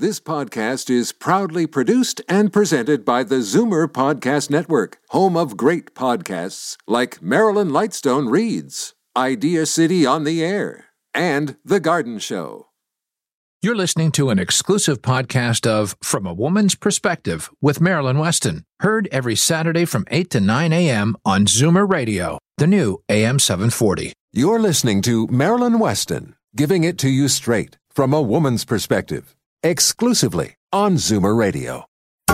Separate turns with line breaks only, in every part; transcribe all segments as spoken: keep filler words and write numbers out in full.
This podcast is proudly produced and presented by the Zoomer Podcast Network, home of great podcasts like Marilyn Lightstone Reads, Idea City on the Air, and The Garden Show.
You're listening to an exclusive podcast of From a Woman's Perspective with Marilyn Weston, heard every Saturday from eight to nine a.m. on Zoomer Radio, the new A M seven forty.
You're listening to Marilyn Weston, giving it to you straight from a woman's perspective, exclusively on Zoomer Radio.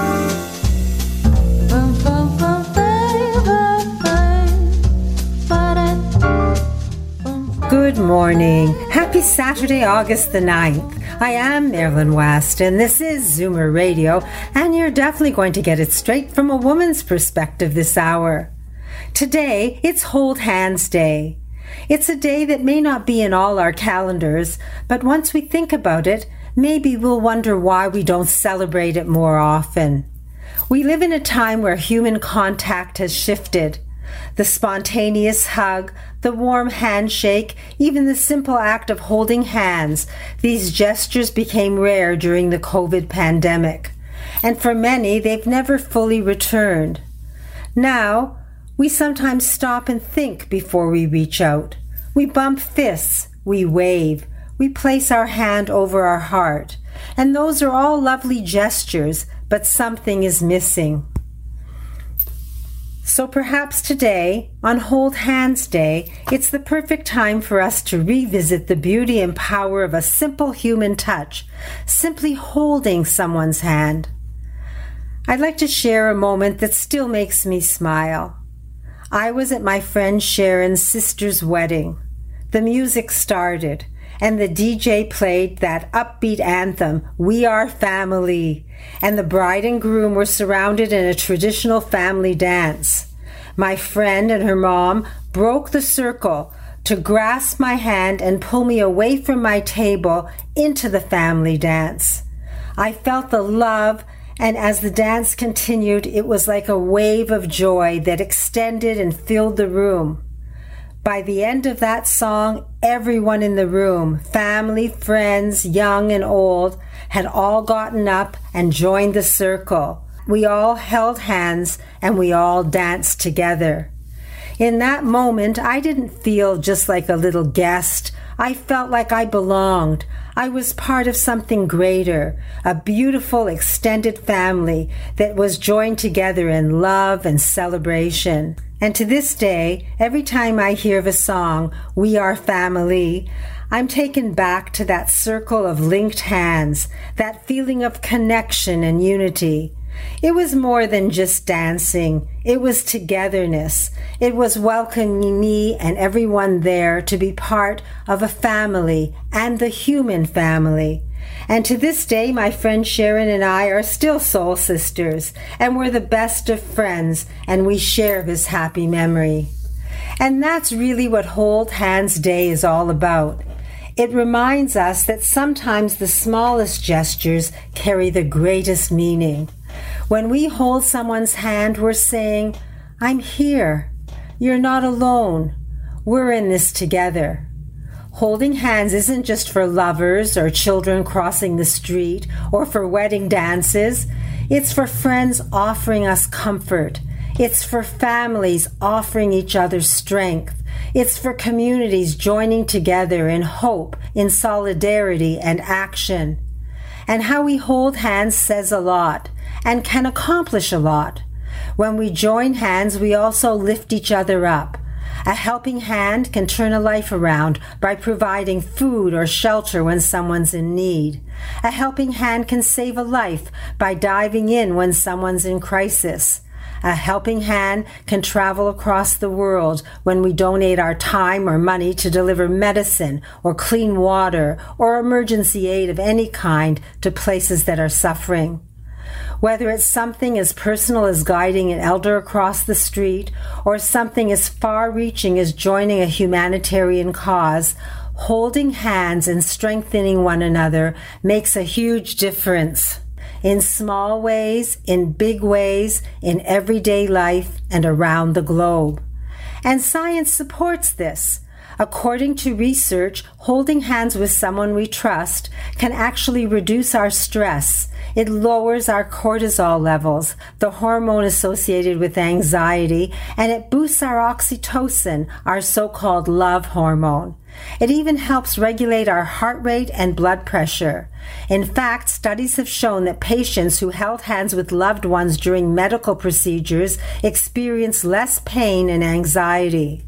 Good morning. Happy Saturday, August the ninth. I am Marilyn West, and this is Zoomer Radio, and you're definitely going to get it straight from a woman's perspective this hour. Today, it's Hold Hands Day. It's a day that may not be in all our calendars, but once we think about it, maybe we'll wonder why we don't celebrate it more often. We live in a time where human contact has shifted. The spontaneous hug, the warm handshake, even the simple act of holding hands, these gestures became rare during the COVID pandemic. And for many, they've never fully returned. Now, we sometimes stop and think before we reach out. We bump fists, we wave, we place our hand over our heart. And those are all lovely gestures, but something is missing. So perhaps today, on Hold Hands Day, it's the perfect time for us to revisit the beauty and power of a simple human touch, simply holding someone's hand. I'd like to share a moment that still makes me smile. I was at my friend Sharon's sister's wedding. The music started, and the D J played that upbeat anthem, "We Are Family," and the bride and groom were surrounded in a traditional family dance. My friend and her mom broke the circle to grasp my hand and pull me away from my table into the family dance. I felt the love, and as the dance continued, it was like a wave of joy that extended and filled the room. By the end of that song, everyone in the room, family, friends, young and old, had all gotten up and joined the circle. We all held hands and we all danced together. In that moment, I didn't feel just like a little guest. I felt like I belonged. I was part of something greater, a beautiful extended family that was joined together in love and celebration. And to this day, every time I hear of a song, "We Are Family," I'm taken back to that circle of linked hands, that feeling of connection and unity. It was more than just dancing. It was togetherness. It was welcoming me and everyone there to be part of a family and the human family. And to this day, my friend Sharon and I are still soul sisters, and we're the best of friends, and we share this happy memory. And that's really what Hold Hands Day is all about. It reminds us that sometimes the smallest gestures carry the greatest meaning. When we hold someone's hand, we're saying, "I'm here. You're not alone. We're in this together." Holding hands isn't just for lovers or children crossing the street or for wedding dances. It's for friends offering us comfort. It's for families offering each other strength. It's for communities joining together in hope, in solidarity and action. And how we hold hands says a lot and can accomplish a lot. When we join hands, we also lift each other up. A helping hand can turn a life around by providing food or shelter when someone's in need. A helping hand can save a life by diving in when someone's in crisis. A helping hand can travel across the world when we donate our time or money to deliver medicine or clean water or emergency aid of any kind to places that are suffering. Whether it's something as personal as guiding an elder across the street or something as far-reaching as joining a humanitarian cause, holding hands and strengthening one another makes a huge difference. In small ways, in big ways, in everyday life, and around the globe. And science supports this. According to research, holding hands with someone we trust can actually reduce our stress. It lowers our cortisol levels, the hormone associated with anxiety, and it boosts our oxytocin, our so-called love hormone. It even helps regulate our heart rate and blood pressure. In fact, studies have shown that patients who held hands with loved ones during medical procedures experience less pain and anxiety.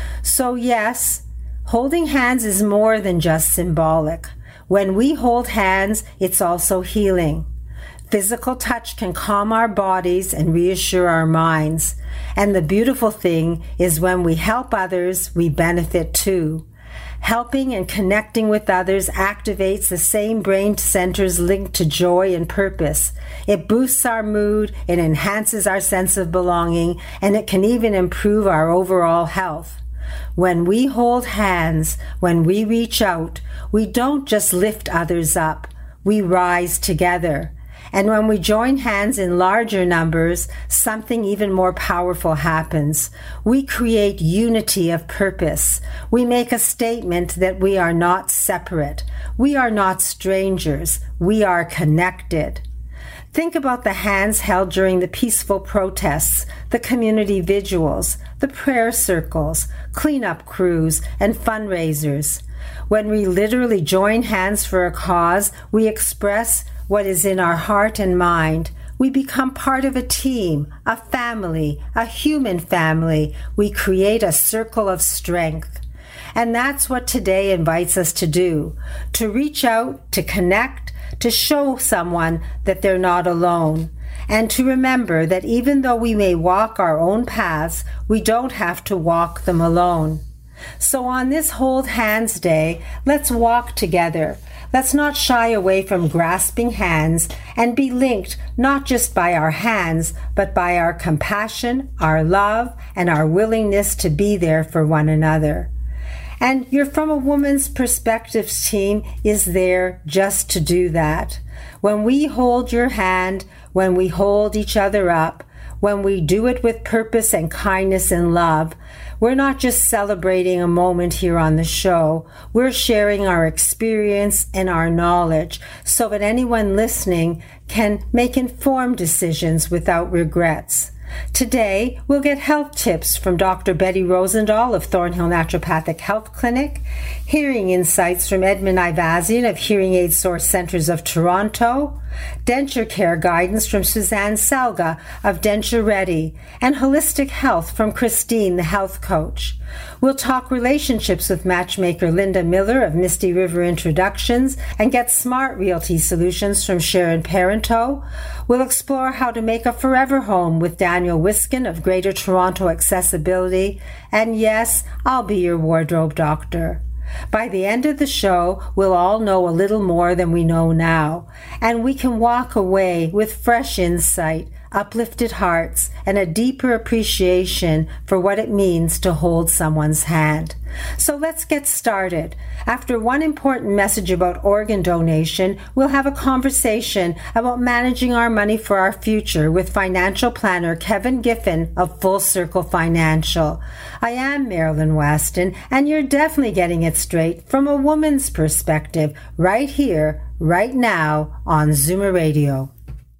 So yes, holding hands is more than just symbolic. When we hold hands, it's also healing. Physical touch can calm our bodies and reassure our minds. And the beautiful thing is when we help others, we benefit too. Helping and connecting with others activates the same brain centers linked to joy and purpose. It boosts our mood, it enhances our sense of belonging, and it can even improve our overall health. When we hold hands, when we reach out, we don't just lift others up, we rise together. And when we join hands in larger numbers, something even more powerful happens. We create unity of purpose. We make a statement that we are not separate. We are not strangers. We are connected. Think about the hands held during the peaceful protests, the community vigils, the prayer circles, cleanup crews, and fundraisers. When we literally join hands for a cause, we express what is in our heart and mind. We become part of a team, a family, a human family. We create a circle of strength. And that's what today invites us to do, to reach out, to connect, to show someone that they're not alone, and to remember that even though we may walk our own paths, we don't have to walk them alone. So on this Hold Hands Day, let's walk together. Let's not shy away from grasping hands and be linked not just by our hands, but by our compassion, our love, and our willingness to be there for one another. And your From a Woman's Perspectives team is there just to do that. When we hold your hand, when we hold each other up, when we do it with purpose and kindness and love, we're not just celebrating a moment here on the show. We're sharing our experience and our knowledge so that anyone listening can make informed decisions without regrets. Today, we'll get health tips from Doctor Betty Rosendahl of Thornhill Naturopathic Health Clinic, hearing insights from Edmund Ivazian of Hearing Aid Source Centers of Toronto, denture care guidance from Suzanne Selga of Denture Ready, and holistic health from Christine, the health coach. We'll talk relationships with matchmaker Linda Miller of Misty River Introductions and get smart realty solutions from Sharon Parento. We'll explore how to make a forever home with Daniel Wiskin of Greater Toronto Accessibility. And yes, I'll be your wardrobe doctor. By the end of the show, we'll all know a little more than we know now, and we can walk away with fresh insight, uplifted hearts, and a deeper appreciation for what it means to hold someone's hand. So let's get started. After one important message about organ donation, we'll have a conversation about managing our money for our future with financial planner Kevin Giffen of Full Circle Financial. I am Marilyn Weston, and you're definitely getting it straight from a woman's perspective right here, right now on Zoomer Radio.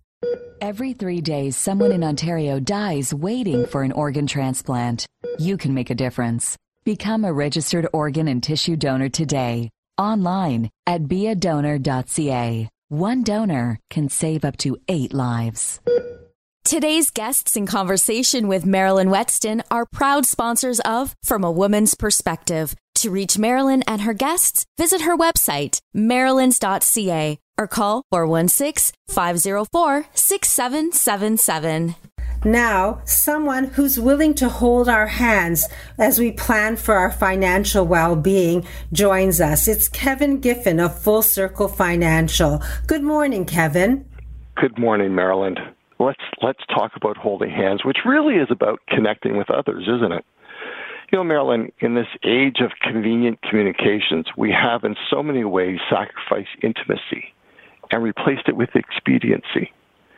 Every three days, someone in Ontario dies waiting for an organ transplant. You can make a difference. Become a registered organ and tissue donor today. Online at be a donor dot c a. One donor can save up to eight lives.
Today's guests in conversation with Marilyn Weston are proud sponsors of From a Woman's Perspective. To reach Marilyn and her guests, visit her website, marilyns dot c a, or call four one six, five zero four, six seven seven seven.
Now, someone who's willing to hold our hands as we plan for our financial well-being joins us. It's Kevin Giffen of Full Circle Financial. Good morning, Kevin.
Good morning, Marilyn. Let's let's talk about holding hands, which really is about connecting with others, isn't it? You know, Marilyn, in this age of convenient communications, we have in so many ways sacrificed intimacy and replaced it with expediency.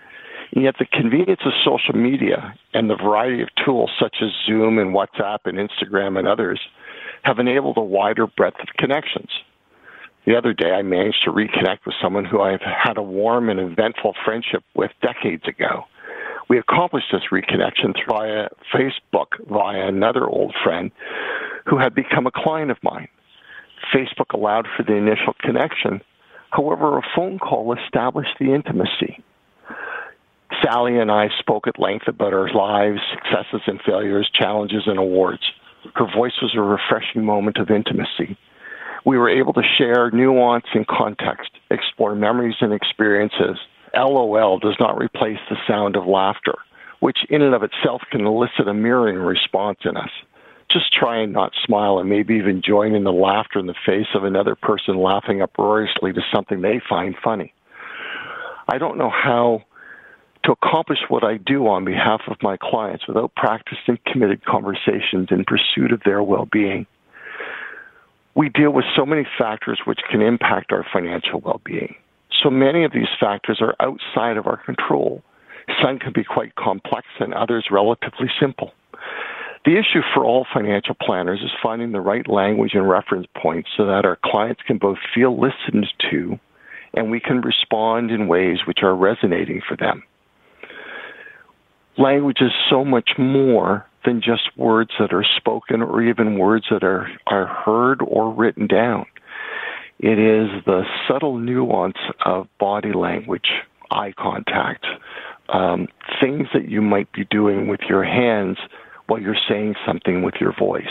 And yet the convenience of social media and the variety of tools such as Zoom and WhatsApp and Instagram and others have enabled a wider breadth of connections. The other day, I managed to reconnect with someone who I've had a warm and eventful friendship with decades ago. We accomplished this reconnection via Facebook via another old friend who had become a client of mine. Facebook allowed for the initial connection. However, a phone call established the intimacy. Sally and I spoke at length about our lives, successes and failures, challenges and awards. Her voice was a refreshing moment of intimacy. We were able to share nuance and context, explore memories and experiences. LOL does not replace the sound of laughter, which in and of itself can elicit a mirroring response in us. Just try and not smile and maybe even join in the laughter in the face of another person laughing uproariously to something they find funny. I don't know how to accomplish what I do on behalf of my clients without practicing committed conversations in pursuit of their well-being. We deal with so many factors which can impact our financial well-being. So many of these factors are outside of our control. Some can be quite complex and others relatively simple. The issue for all financial planners is finding the right language and reference points so that our clients can both feel listened to and we can respond in ways which are resonating for them. Language is so much more than just words that are spoken or even words that are, are heard or written down. It is the subtle nuance of body language, eye contact, um, things that you might be doing with your hands while you're saying something with your voice.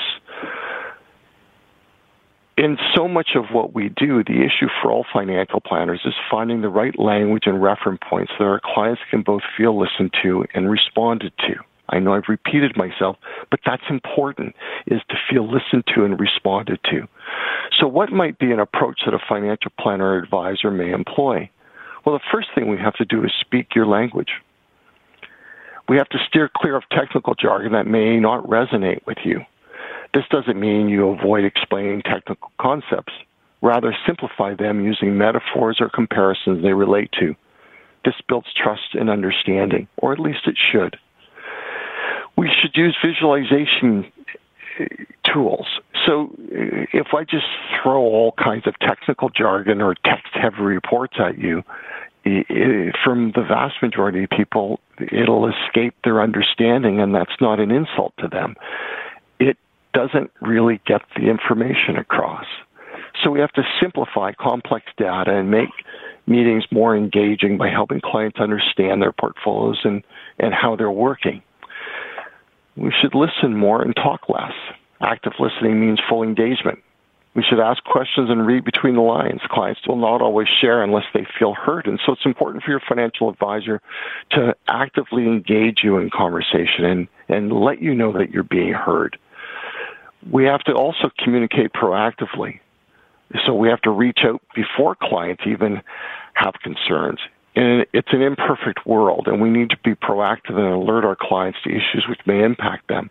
In so much of what we do, the issue for all financial planners is finding the right language and reference points so that our clients can both feel listened to and responded to. I know I've repeated myself, but that's important, is to feel listened to and responded to. So what might be an approach that a financial planner or advisor may employ? Well, the first thing we have to do is speak your language. We have to steer clear of technical jargon that may not resonate with you. This doesn't mean you avoid explaining technical concepts. Rather, simplify them using metaphors or comparisons they relate to. This builds trust and understanding, or at least it should. We should use visualization tools. So if I just throw all kinds of technical jargon or text-heavy reports at you, from the vast majority of people, it'll escape their understanding, and that's not an insult to them. It doesn't really get the information across. So we have to simplify complex data and make meetings more engaging by helping clients understand their portfolios and, and how they're working. We should listen more and talk less. Active listening means full engagement. We should ask questions and read between the lines. Clients will not always share unless they feel heard, and so it's important for your financial advisor to actively engage you in conversation and, and let you know that you're being heard. We have to also communicate proactively. So we have to reach out before clients even have concerns. And it's an imperfect world, and we need to be proactive and alert our clients to issues which may impact them.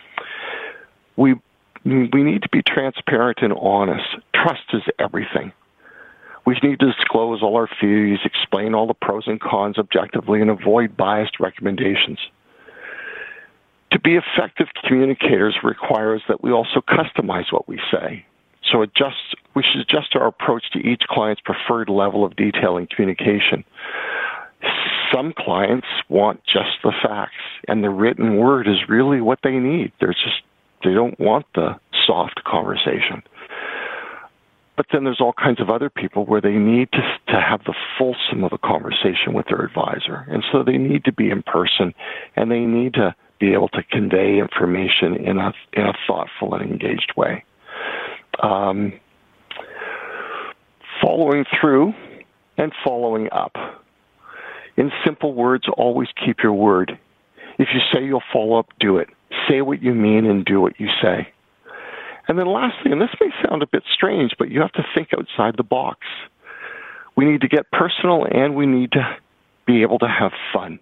We we need to be transparent and honest. Trust is everything. We need to disclose all our fees, explain all the pros and cons objectively, and avoid biased recommendations. To be effective communicators requires that we also customize what we say. So adjust, we should adjust our approach to each client's preferred level of detail in communication. Some clients want just the facts, and the written word is really what they need. They're just, they don't want the soft conversation. But then there's all kinds of other people where they need to, to have the fulsome of a conversation with their advisor. And so they need to be in person, and they need to be able to convey information in a, in a thoughtful and engaged way. Um, following through and following up. In simple words, always keep your word. If you say you'll follow up, do it. Say what you mean and do what you say. And then lastly, and this may sound a bit strange, but you have to think outside the box. We need to get personal, and we need to be able to have fun.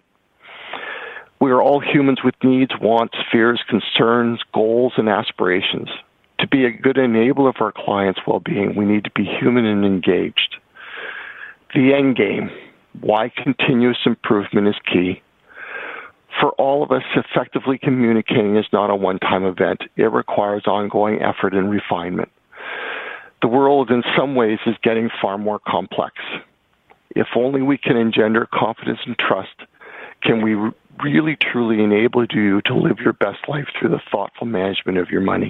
We are all humans with needs, wants, fears, concerns, goals, and aspirations. To be a good enabler of our clients' well-being, we need to be human and engaged. The end game, why continuous improvement is key. For all of us, effectively communicating is not a one-time event. It requires ongoing effort and refinement. The world, in some ways, is getting far more complex. If only we can engender confidence and trust, can we really, truly enable you to live your best life through the thoughtful management of your money.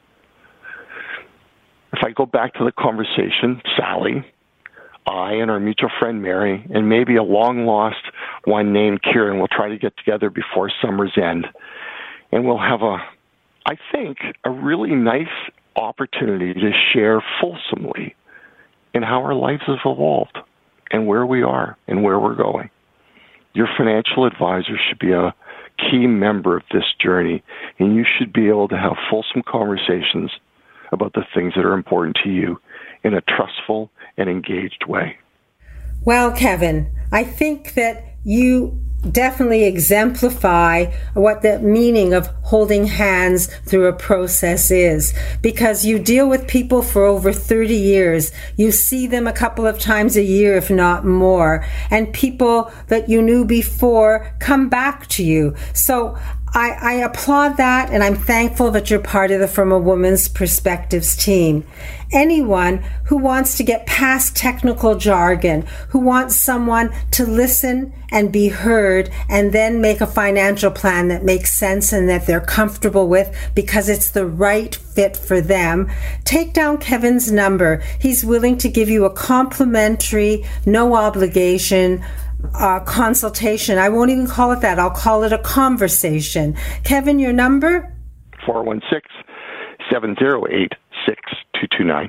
If I go back to the conversation, Sally, I and our mutual friend Mary, and maybe a long-lost one named Kieran will try to get together before summer's end. And we'll have a, I think, a really nice opportunity to share fulsomely in how our lives have evolved and where we are and where we're going. Your financial advisor should be a key member of this journey, and you should be able to have fulsome conversations about the things that are important to you in a trustful and engaged way.
Well, Kevin, I think that you definitely exemplify what the meaning of holding hands through a process is, because you deal with people for over thirty years. You see them a couple of times a year, if not more, and people that you knew before come back to you. So I, I applaud that, and I'm thankful that you're part of the From a Woman's Perspectives team. Anyone who wants to get past technical jargon, who wants someone to listen and be heard and then make a financial plan that makes sense and that they're comfortable with because it's the right fit for them, take down Kevin's number. He's willing to give you a complimentary, no obligation Uh, consultation. I won't even call it that. I'll call it a conversation. Kevin, your number?
four one six, seven zero eight, six two two nine.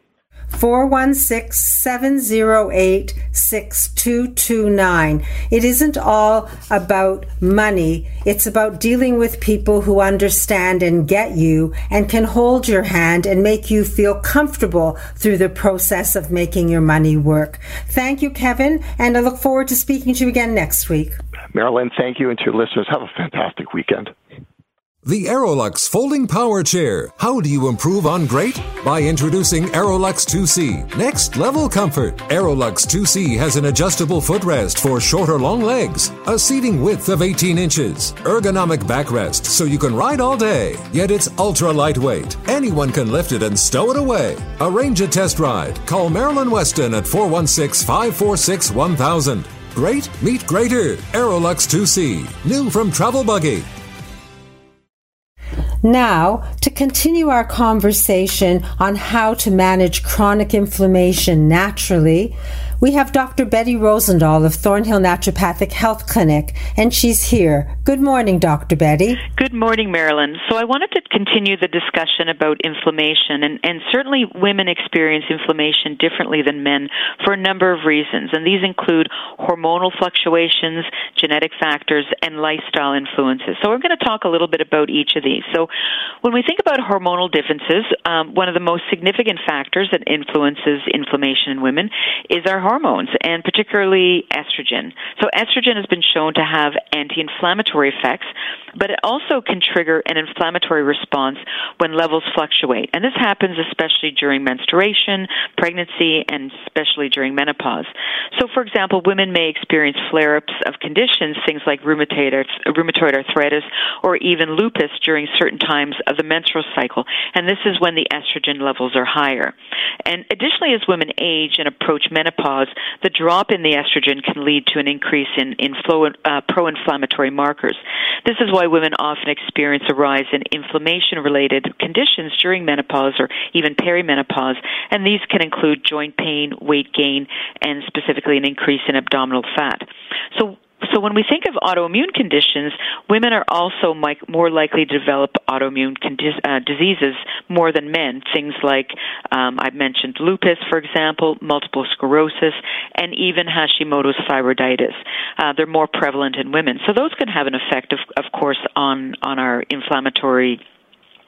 four one six, seven zero eight, six two two nine. It isn't all about money. It's about dealing with people who understand and get you and can hold your hand and make you feel comfortable through the process of making your money work. Thank you, Kevin, and I look forward to speaking to you again next week.
Marilyn, thank you, and to your listeners, have a fantastic weekend.
The Aerolux Folding Power Chair. How do you improve on great? By introducing Aerolux two C. Next level comfort. Aerolux two C has an adjustable footrest for short or long legs, a seating width of eighteen inches, ergonomic backrest so you can ride all day, yet it's ultra lightweight. Anyone can lift it and stow it away. Arrange a test ride. Call Marilyn Weston at four one six, five four six, one thousand. Great meet greater. Aerolux two C. New from Travel Buggy.
Now, to continue our conversation on how to manage chronic inflammation naturally, we have Doctor Betty Rosendahl of Thornhill Naturopathic Health Clinic, and she's here. Good morning, Doctor Betty.
Good morning, Marilyn. So I wanted to continue the discussion about inflammation, and, and certainly women experience inflammation differently than men for a number of reasons, and these include hormonal fluctuations, genetic factors, and lifestyle influences. So we're going to talk a little bit about each of these. So when we think about hormonal differences, um, one of the most significant factors that influences inflammation in women is our hormones, and particularly estrogen. So estrogen has been shown to have anti-inflammatory effects, but it also can trigger an inflammatory response when levels fluctuate. And this happens especially during menstruation, pregnancy, and especially during menopause. So, for example, women may experience flare-ups of conditions, things like rheumatoid, rheumatoid arthritis or even lupus during certain times of the menstrual cycle. And this is when the estrogen levels are higher. And additionally, as women age and approach menopause, the drop in the estrogen can lead to an increase in, in flow, uh, pro-inflammatory markers. This is why women often experience a rise in inflammation-related conditions during menopause or even perimenopause, and these can include joint pain, weight gain, and specifically an increase in abdominal fat. So So when we think of autoimmune conditions, women are also more likely to develop autoimmune condi- uh, diseases more than men. Things like, um, I've mentioned lupus, for example, multiple sclerosis, and even Hashimoto's thyroiditis. Uh, they're more prevalent in women. So those can have an effect, of, of course, on, on our inflammatory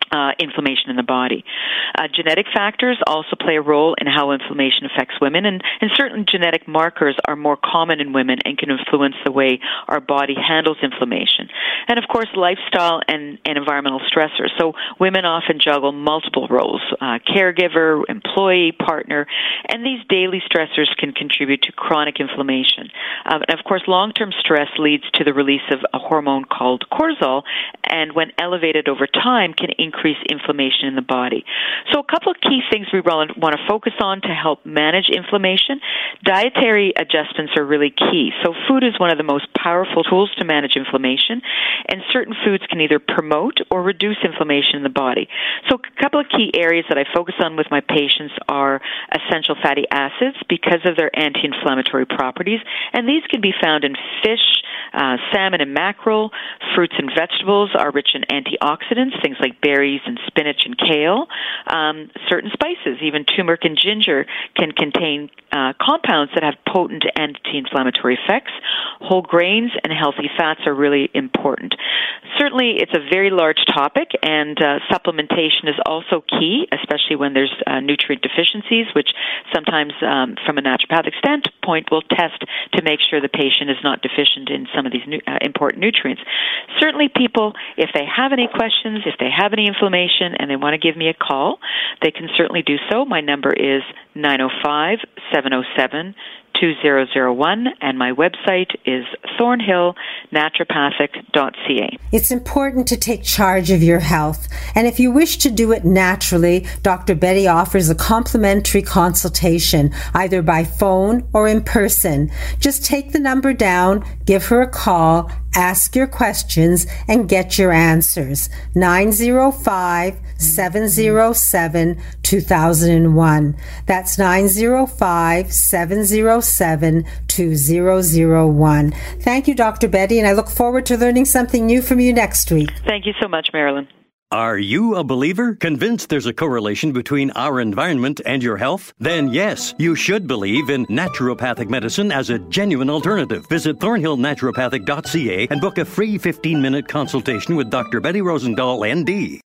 Uh, inflammation in the body. Uh, genetic factors also play a role in how inflammation affects women, and, and certain genetic markers are more common in women and can influence the way our body handles inflammation. And of course, lifestyle and, and environmental stressors. So women often juggle multiple roles, uh, caregiver, employee, partner, and these daily stressors can contribute to chronic inflammation. Um, and of course, long-term stress leads to the release of a hormone called cortisol, and when elevated over time can increase increase inflammation in the body. So a couple of key things we want to focus on to help manage inflammation. Dietary adjustments are really key. So food is one of the most powerful tools to manage inflammation, and certain foods can either promote or reduce inflammation in the body. So a couple of key areas that I focus on with my patients are essential fatty acids because of their anti-inflammatory properties, and these can be found in fish, uh, salmon and mackerel. Fruits and vegetables are rich in antioxidants, things like berries and spinach and kale. Um, certain spices, even turmeric and ginger, can contain uh, compounds that have potent anti-inflammatory effects. Whole grains and healthy fats are really important. Certainly, it's a very large topic, and uh, supplementation is also key, especially when there's uh, nutrient deficiencies, which sometimes, um, from a naturopathic standpoint, we'll test to make sure the patient is not deficient in some of these nu- uh, important nutrients. Certainly, people, if they have any questions, if they have any inflammation and they want to give me a call, they can certainly do so. My number is nine oh five, seven oh seven, two oh oh one, and my website is thornhill naturopathic dot c a.
It's important to take charge of your health, and if you wish to do it naturally, Doctor Betty offers a complimentary consultation, either by phone or in person. Just take the number down, give her a call, ask your questions, and get your answers. nine oh five, seven oh seven, two thousand one. That's nine oh five, seven oh seven, two thousand one. Thank you, Doctor Betty, and I look forward to learning something new from you next week.
Thank you so much, Marilyn.
Are you a believer? Convinced there's a correlation between our environment and your health? Then yes, you should believe in naturopathic medicine as a genuine alternative. Visit thornhill naturopathic dot c a and book a free fifteen-minute consultation with Doctor Betty Rosendahl, N D.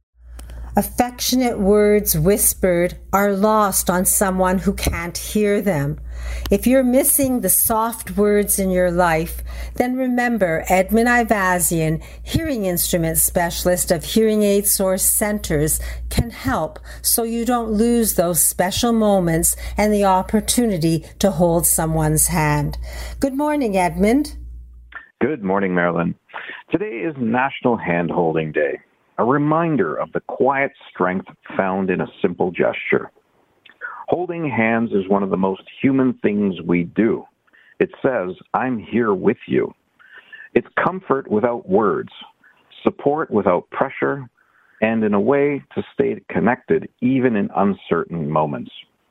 Affectionate words whispered are lost on someone who can't hear them. If you're missing the soft words in your life, then remember Edmund Ivazian, hearing instrument specialist of Hearing Aid Source Centers, can help so you don't lose those special moments and the opportunity to hold someone's hand. Good morning, Edmund.
Good morning, Marilyn. Today is National Hand-Holding Day, a reminder of the quiet strength found in a simple gesture. Holding hands is one of the most human things we do. It says, I'm here with you. It's comfort without words, support without pressure, and in a way to stay connected even in uncertain moments.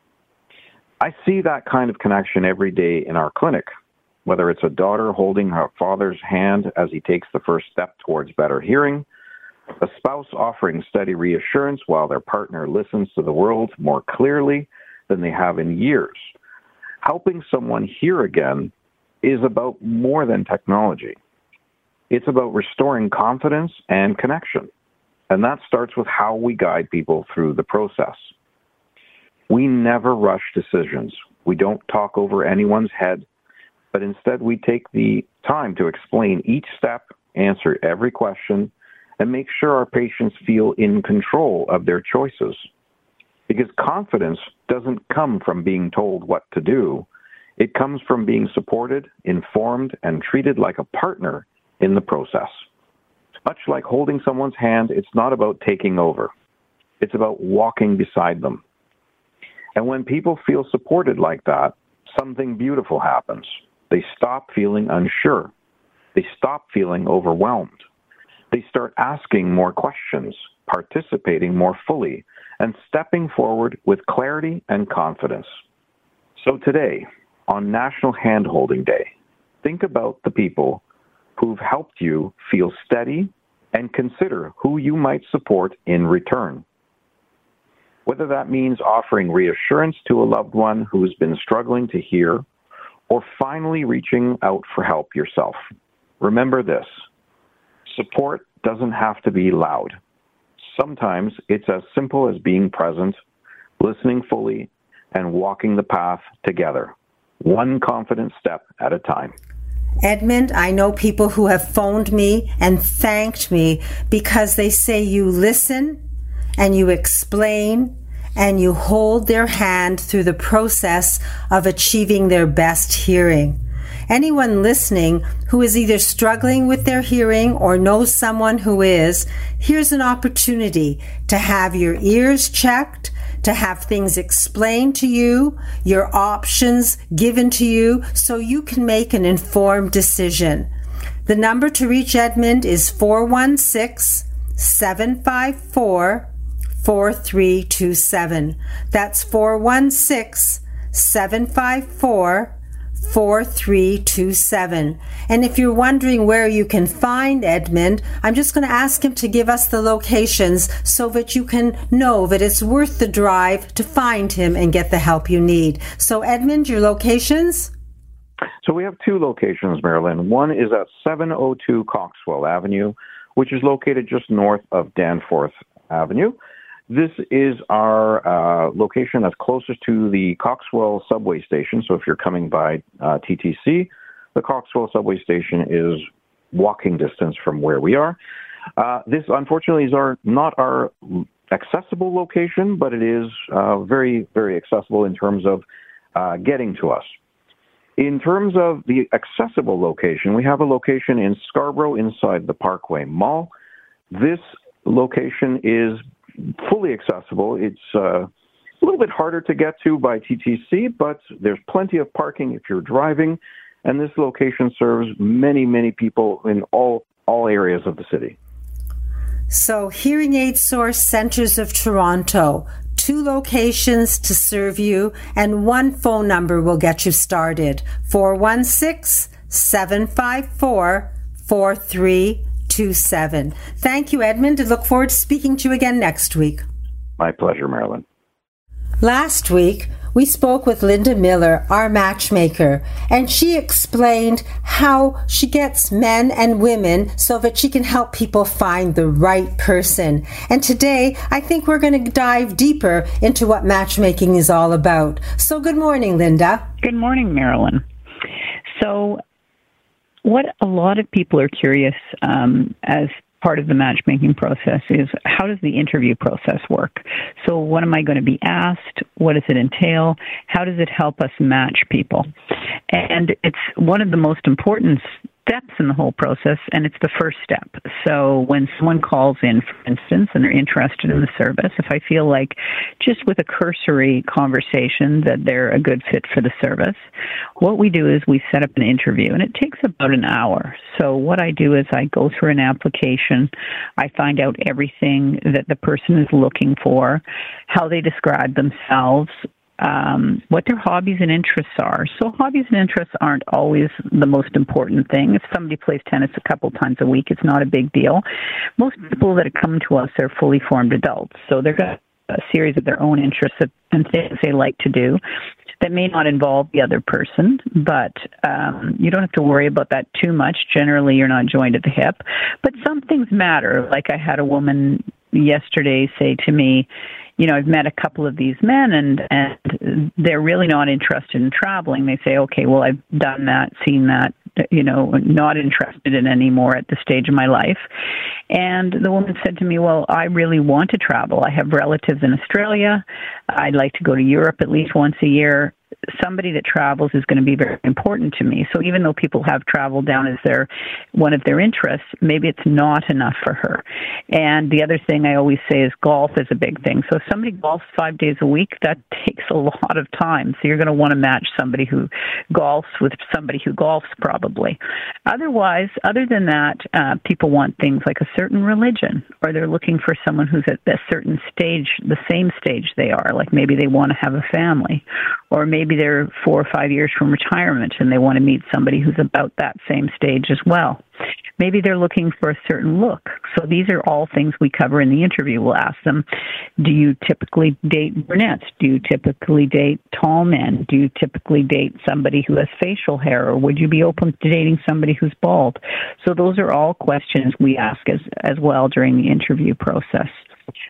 I see that kind of connection every day in our clinic, whether it's a daughter holding her father's hand as he takes the first step towards better hearing, a spouse offering steady reassurance while their partner listens to the world more clearly than they have in years. Helping someone hear again is about more than technology. It's about restoring confidence and connection. And that starts with how we guide people through the process. We never rush decisions. We don't talk over anyone's head, but instead we take the time to explain each step, answer every question, and make sure our patients feel in control of their choices. Because confidence doesn't come from being told what to do. It comes from being supported, informed, and treated like a partner in the process. Much like holding someone's hand, it's not about taking over. It's about walking beside them. And when people feel supported like that, something beautiful happens. They stop feeling unsure. They stop feeling overwhelmed. They start asking more questions, participating more fully, and stepping forward with clarity and confidence. So today, on National Hand-Holding Day, think about the people who've helped you feel steady and consider who you might support in return. Whether that means offering reassurance to a loved one who's been struggling to hear, or finally reaching out for help yourself. Remember this: support doesn't have to be loud. Sometimes it's as simple as being present, listening fully, and walking the path together, one confident step at a time.
Edmund, I know people who have phoned me and thanked me because they say you listen and you explain and you hold their hand through the process of achieving their best hearing. Anyone listening who is either struggling with their hearing or knows someone who is, here's an opportunity to have your ears checked, to have things explained to you, your options given to you, so you can make an informed decision. The number to reach Edmund is four one six, seven five four, four three two seven. That's four one six, seven five four, four three two seven. And if you're wondering where you can find Edmund, I'm just going to ask him to give us the locations so that you can know that it's worth the drive to find him and get the help you need. So Edmund, your locations?
So we have two locations, Marilyn. One is at seven oh two Coxwell Avenue, which is located just north of Danforth Avenue. This is our uh, location that's closest to the Coxwell subway station. So if you're coming by uh, T T C, the Coxwell subway station is walking distance from where we are. Uh, this, unfortunately, is our not our accessible location, but it is uh, very, very accessible in terms of uh, getting to us. In terms of the accessible location, we have a location in Scarborough inside the Parkway Mall. This location is fully accessible. It's uh, a little bit harder to get to by T T C, but there's plenty of parking if you're driving, and this location serves many, many people in all, all areas of the city.
So Hearing Aid Source Centers of Toronto, two locations to serve you, and one phone number will get you started, four one six, seven five four, four three two seven. Thank you, Edmund, and look forward to speaking to you again next week.
My pleasure, Marilyn.
Last week, we spoke with Linda Miller, our matchmaker, and she explained how she gets men and women so that she can help people find the right person. And today, I think we're going to dive deeper into what matchmaking is all about. So good morning, Linda.
Good morning, Marilyn. So what a lot of people are curious um, as part of the matchmaking process is, how does the interview process work? So what am I going to be asked? What does it entail? How does it help us match people? And it's one of the most important steps in the whole process, and it's the first step. So when someone calls in, for instance, and they're interested in the service, if I feel like just with a cursory conversation that they're a good fit for the service, what we do is we set up an interview, and it takes about an hour. So what I do is I go through an application, I find out everything that the person is looking for, how they describe themselves, Um, what their hobbies and interests are. So hobbies and interests aren't always the most important thing. If somebody plays tennis a couple times a week, it's not a big deal. Most people that come to us are fully formed adults, so they've got a series of their own interests and things they like to do that may not involve the other person, but um, you don't have to worry about that too much. Generally, you're not joined at the hip. But some things matter. Like I had a woman yesterday say to me, you know, I've met a couple of these men and, and they're really not interested in traveling. They say, okay, well, I've done that, seen that, you know, not interested in anymore at this stage of my life. And the woman said to me, well, I really want to travel. I have relatives in Australia. I'd like to go to Europe at least once a year. Somebody that travels is going to be very important to me. So even though people have travel down as their one of their interests, maybe it's not enough for her. And the other thing I always say is golf is a big thing. So if somebody golfs five days a week, that takes a lot of time. So you're going to want to match somebody who golfs with somebody who golfs probably. Otherwise, other than that, uh, people want things like a certain religion, or they're looking for someone who's at a certain stage, the same stage they are. Like maybe they want to have a family, or maybe they're four or five years from retirement and they want to meet somebody who's about that same stage as well. Maybe they're looking for a certain look. So these are all things we cover in the interview. We'll ask them, do you typically date brunettes? Do you typically date tall men? Do you typically date somebody who has facial hair? Or would you be open to dating somebody who's bald? So those are all questions we ask as, as well during the interview process.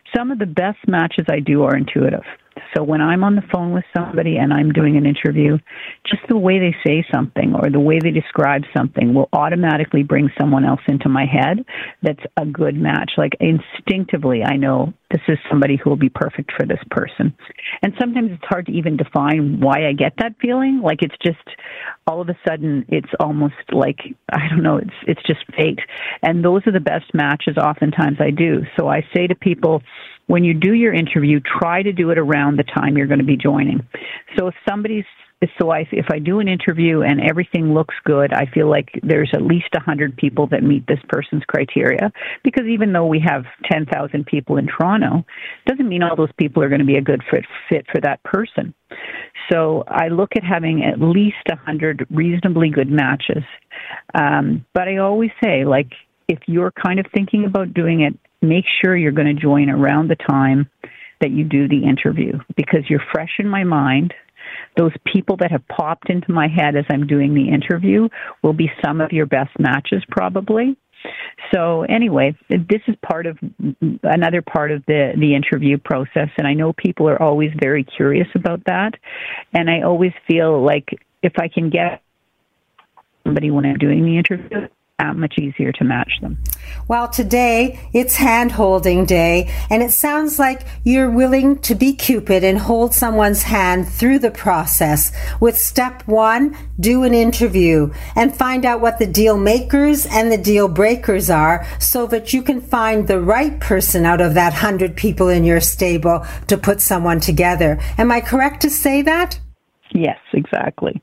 some of the best matches I do are intuitive. So when I'm on the phone with somebody and I'm doing an interview, just the way they say something or the way they describe something will automatically bring someone else into my head that's a good match. Like instinctively, I know this is somebody who will be perfect for this person. And sometimes it's hard to even define why I get that feeling. Like it's just all of a sudden, it's almost like, I don't know, it's it's just fate. And those are the best matches oftentimes I do. So I say to people, when you do your interview, try to do it around the time you're going to be joining. So if somebody's, so I, if I do an interview and everything looks good, I feel like there's at least one hundred people that meet this person's criteria. Because even though we have ten thousand people in Toronto, doesn't mean all those people are going to be a good fit, fit for that person. So I look at having at least one hundred reasonably good matches. Um, but I always say, like, if you're kind of thinking about doing it, make sure you're going to join around the time that you do the interview, because you're fresh in my mind. Those people that have popped into my head as I'm doing the interview will be some of your best matches probably. So anyway, this is part of another part of the, the interview process, and I know people are always very curious about that. And I always feel like if I can get somebody when I'm doing the interview, that much easier to match them.
Well, today it's hand-holding day, and it sounds like you're willing to be Cupid and hold someone's hand through the process. With step one, do an interview and find out what the deal makers and the deal breakers are so that you can find the right person out of that hundred people in your stable to put someone together. Am I correct to say that?
Yes, exactly.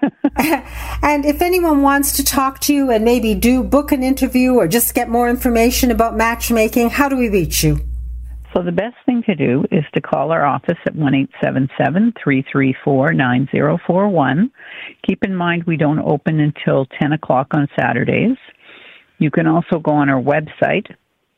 And if anyone wants to talk to you and maybe do book an interview or just get more information about matchmaking, how do we reach you?
So the best thing to do is to call our office at one eight seven seven, three three four, nine zero four one. Keep in mind we don't open until ten o'clock on Saturdays. You can also go on our website,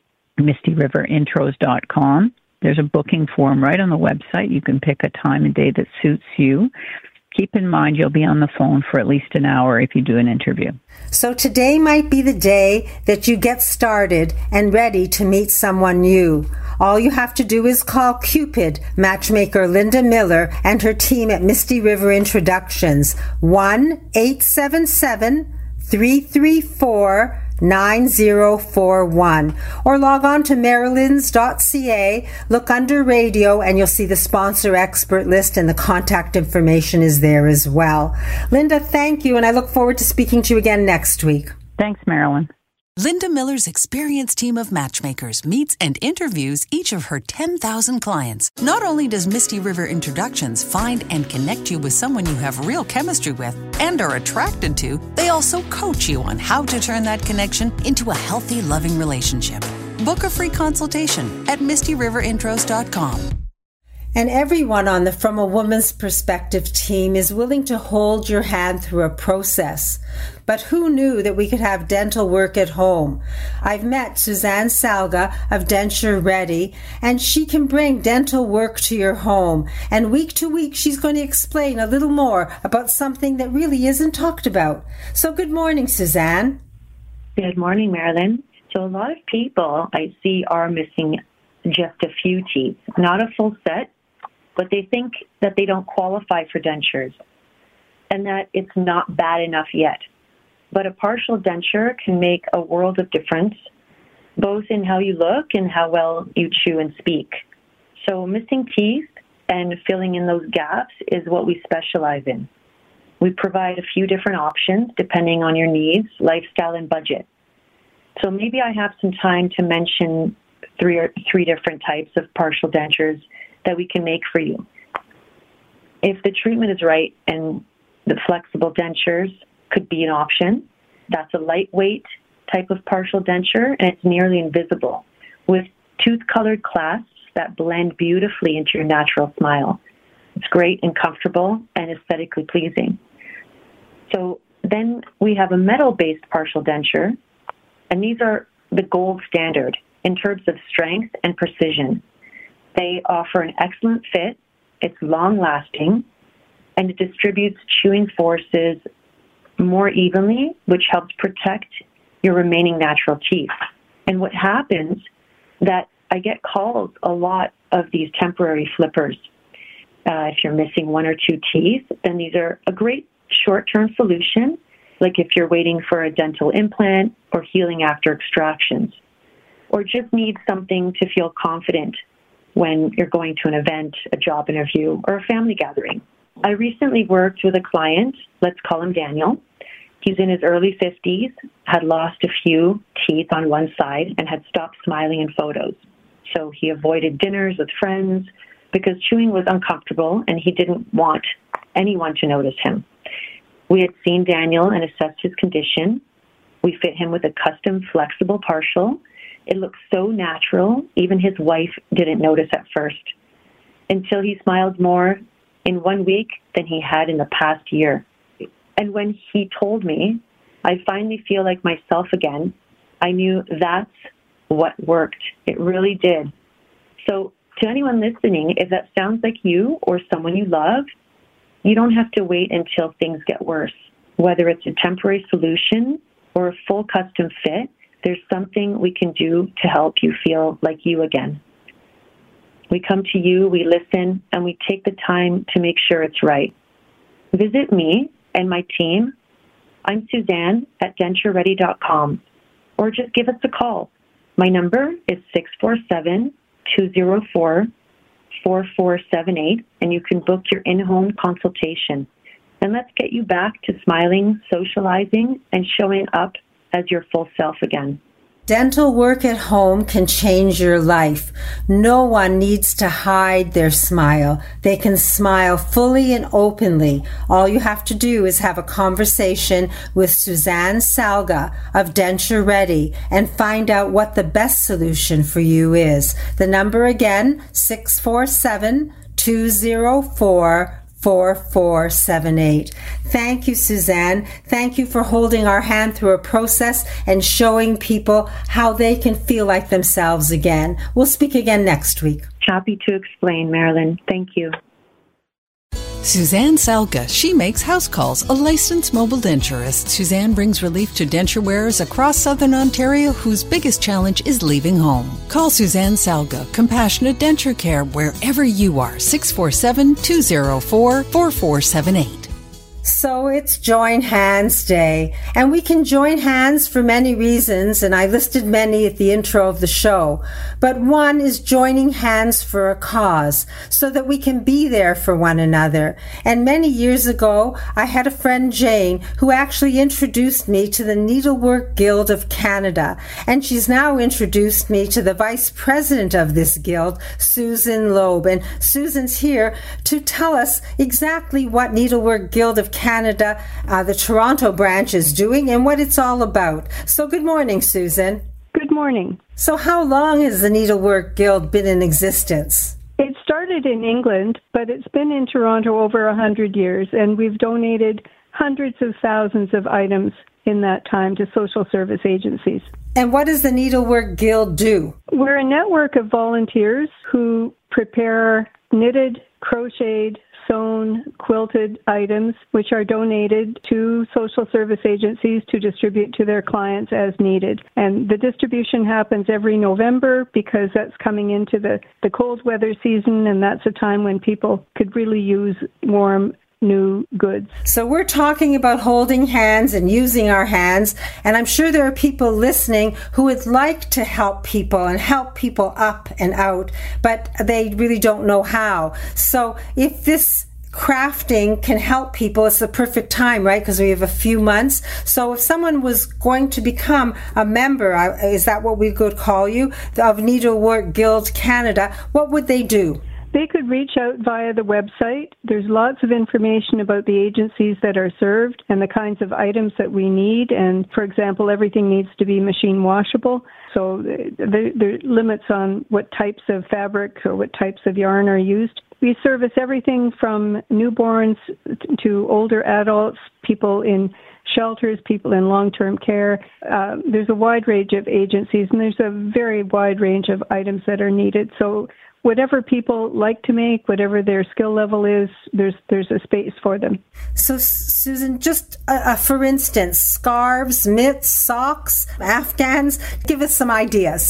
misty river intros dot com. There's a booking form right on the website. You can pick a time and day that suits you. Keep in mind you'll be on the phone for at least an hour if you do an interview.
So today might be the day that you get started and ready to meet someone new. All you have to do is call Cupid matchmaker Linda Miller and her team at Misty River Introductions, one eight seven seven, three three four, nine zero four one, or log on to marilyns dot c a, look under radio, and you'll see the sponsor expert list, and the contact information is there as well. Linda, thank you, and I look forward to speaking to you again next week.
Thanks, Marilyn.
Linda Miller's experienced team of matchmakers meets and interviews each of her ten thousand clients. Not only does Misty River Introductions find and connect you with someone you have real chemistry with and are attracted to, they also coach you on how to turn that connection into a healthy, loving relationship. Book a free consultation at misty river intros dot com.
And everyone on the From a Woman's Perspective team is willing to hold your hand through a process. But who knew that we could have dental work at home? I've met Suzanne Salga of Denture Ready, and she can bring dental work to your home. And week to week, she's going to explain a little more about something that really isn't talked about. So good morning, Suzanne.
Good morning, Marilyn. So a lot of people I see are missing just a few teeth, not a full set, but they think that they don't qualify for dentures and that it's not bad enough yet. But a partial denture can make a world of difference, both in how you look and how well you chew and speak. So missing teeth and filling in those gaps is what we specialize in. We provide a few different options depending on your needs, lifestyle, and budget. So maybe I have some time to mention three or three different types of partial dentures that we can make for you. If the treatment is right and the flexible dentures could be an option, that's a lightweight type of partial denture, and it's nearly invisible with tooth-colored clasps that blend beautifully into your natural smile. It's great and comfortable and aesthetically pleasing. So then we have a metal-based partial denture, and these are the gold standard in terms of strength and precision. They offer an excellent fit, it's long-lasting, and it distributes chewing forces more evenly, which helps protect your remaining natural teeth. And what happens that I get calls a lot of these temporary flippers. Uh, if you're missing one or two teeth, then these are a great short-term solution, like if you're waiting for a dental implant or healing after extractions, or just need something to feel confident when you're going to an event, a job interview, or a family gathering. I recently worked with a client, let's call him Daniel. He's in his early fifties, had lost a few teeth on one side, and had stopped smiling in photos. So he avoided dinners with friends because chewing was uncomfortable and he didn't want anyone to notice him. We had seen Daniel and assessed his condition. We fit him with a custom flexible partial. It looked so natural, even his wife didn't notice at first, until he smiled more in one week than he had in the past year. And when he told me, I finally feel like myself again, I knew that's what worked. It really did. So to anyone listening, if that sounds like you or someone you love, you don't have to wait until things get worse. Whether it's a temporary solution or a full custom fit, there's something we can do to help you feel like you again. We come to you, we listen, and we take the time to make sure it's right. Visit me and my team. I'm Suzanne at denture ready dot com, or just give us a call. My number is six four seven, two zero four, four four seven eight, and you can book your in-home consultation. And let's get you back to smiling, socializing, and showing up as your full self again.
Dental work at home can change your life. No one needs to hide their smile. They can smile fully and openly. All you have to do is have a conversation with Suzanne Salga of Denture Ready and find out what the best solution for you is. The number again, six four seven, two zero four, four four seven eight. Thank you, Suzanne. Thank you for holding our hand through a process and showing people how they can feel like themselves again. We'll speak again next week.
Happy to explain, Marilyn. Thank you.
Suzanne Salga. She makes house calls, a licensed mobile denturist. Suzanne brings relief to denture wearers across Southern Ontario whose biggest challenge is leaving home. Call Suzanne Salga, Compassionate Denture Care, wherever you are. six four seven, two zero four, four four seven eight.
So it's Join Hands Day, and we can join hands for many reasons, and I listed many at the intro of the show. But one is joining hands for a cause, so that we can be there for one another. And many years ago, I had a friend, Jane, who actually introduced me to the Needlework Guild of Canada, and she's now introduced me to the vice president of this guild, Susan Loeb. And Susan's here to tell us exactly what Needlework Guild of Canada, uh, the Toronto branch, is doing and what it's all about. So good morning, Susan.
Good morning.
So how long has the Needlework Guild been in existence?
It started in England, but it's been in Toronto over one hundred years, and we've donated hundreds of thousands of items in that time to social service agencies.
And what does the Needlework Guild do?
We're a network of volunteers who prepare knitted, crocheted, sewn, quilted items, which are donated to social service agencies to distribute to their clients as needed. And the distribution happens every November because that's coming into the, the cold weather season, and that's a time when people could really use warm, new goods.
So we're talking about holding hands and using our hands, and I'm sure there are people listening who would like to help people and help people up and out, but they really don't know how. So if this crafting can help people, it's the perfect time, right? Because we have a few months. So if someone was going to become a member, is that what we could call you, of Needlework Guild Canada, what would they do?
They could reach out via the website. There's lots of information about the agencies that are served and the kinds of items that we need. And, for example, everything needs to be machine washable. So there are limits on what types of fabric or what types of yarn are used. We service everything from newborns to older adults, people in shelters, people in long-term care. Uh, there's a wide range of agencies, and there's a very wide range of items that are needed. So whatever people like to make, whatever their skill level is, there's there's a space for them.
So, Susan, just uh, uh, for instance, scarves, mitts, socks, Afghans, give us some ideas.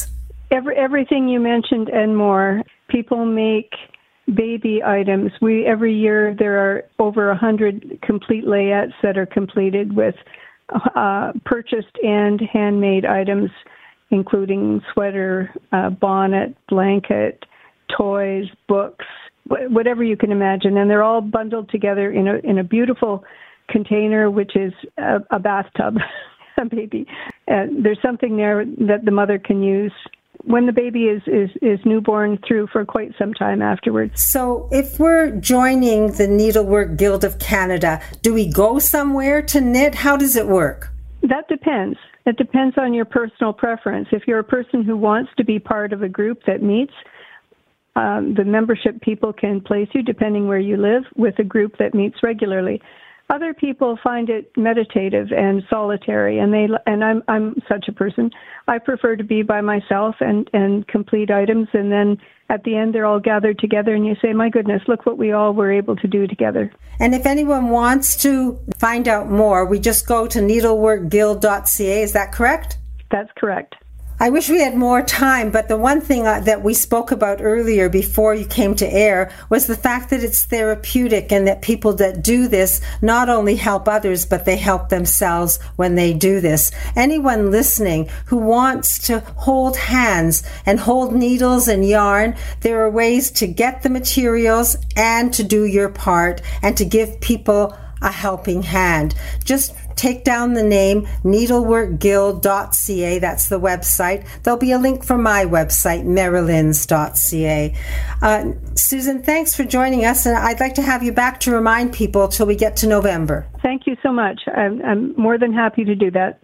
Every, everything you mentioned and more. People make baby items. We every year there are over a hundred complete layouts that are completed with uh, purchased and handmade items, including sweater, uh, bonnet, blanket, toys, books, wh- whatever you can imagine, and they're all bundled together in a in a beautiful container, which is a, a bathtub, a baby. Uh, there's something there that the mother can use when the baby is, is, is newborn through for quite some time afterwards.
So if we're joining the Needlework Guild of Canada, do we go somewhere to knit? How does it work?
That depends. It depends on your personal preference. If you're a person who wants to be part of a group that meets, um, the membership people can place you, depending where you live, with a group that meets regularly. Other people find it meditative and solitary, and they and I'm I'm such a person. I prefer to be by myself and, and complete items, and then at the end they're all gathered together, and you say, "My goodness, look what we all were able to do together."
And if anyone wants to find out more, we just go to needlework guild dot c a. Is that correct?
That's correct.
I wish we had more time, but the one thing that we spoke about earlier before you came to air was the fact that it's therapeutic and that people that do this not only help others, but they help themselves when they do this. Anyone listening who wants to hold hands and hold needles and yarn, there are ways to get the materials and to do your part and to give people a helping hand. Just take down the name needlework guild dot c a. That's the website. There'll be a link from my website, marylands dot c a. Uh, Susan, thanks for joining us, and I'd like to have you back to remind people till we get to November.
Thank you so much. I'm, I'm more than happy to do that.